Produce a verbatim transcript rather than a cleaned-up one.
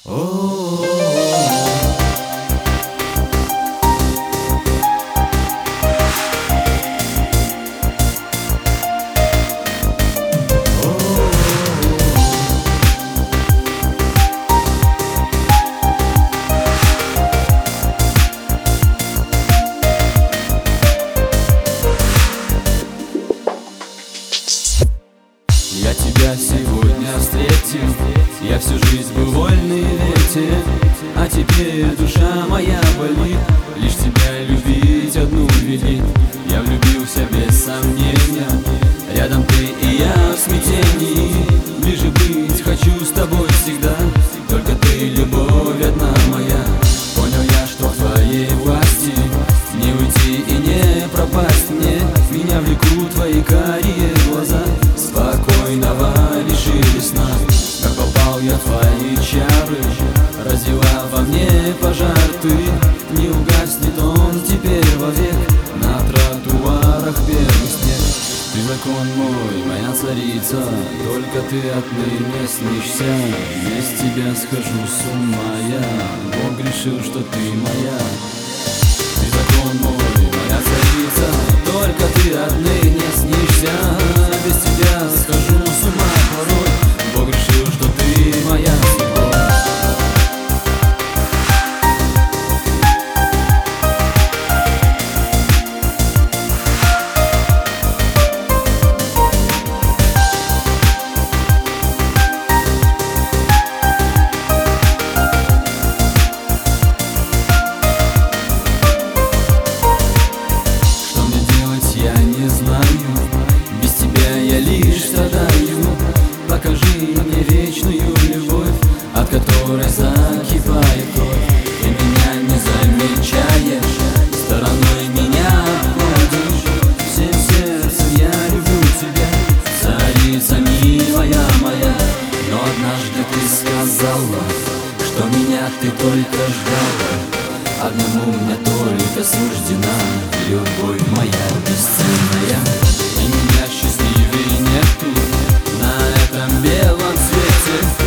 О, я тебя сегодня встретил, я всю жизнь был вольный ветер, а теперь душа моя болит, лишь тебя любить одну велит. Я влюбился без сомнения, рядом ты и я в смятении, ближе быть хочу с тобой всегда, только ты любовь одна моя. Понял я, что в твоей власти не уйти и не пропасть мне, меня влекут твои карие глаза, спокойного лишили сна. Как попал я в твои чары, развела во мне пожар ты, не угаснет он теперь вовек, на тротуарах первый снег. Ты закон мой, моя царица, только ты отныне снишься, без тебя схожу с ума я, Бог решил, что ты моя. Ты закон мой, моя царица, только ты отныне снишься, без тебя схожу с ума порой, Бог решил, что ты моя судьба. Без тебя я лишь страдаю. Покажи мне вечную любовь, от которой закипает кровь. Ты меня не замечаешь, стороной меня обходишь. Всем сердцем я люблю тебя, царица милая моя. Но однажды ты сказала, что меня ты только ждала. Одному мне только суждена любовь моя бесценная. И меня счастливее нету на этом белом свете.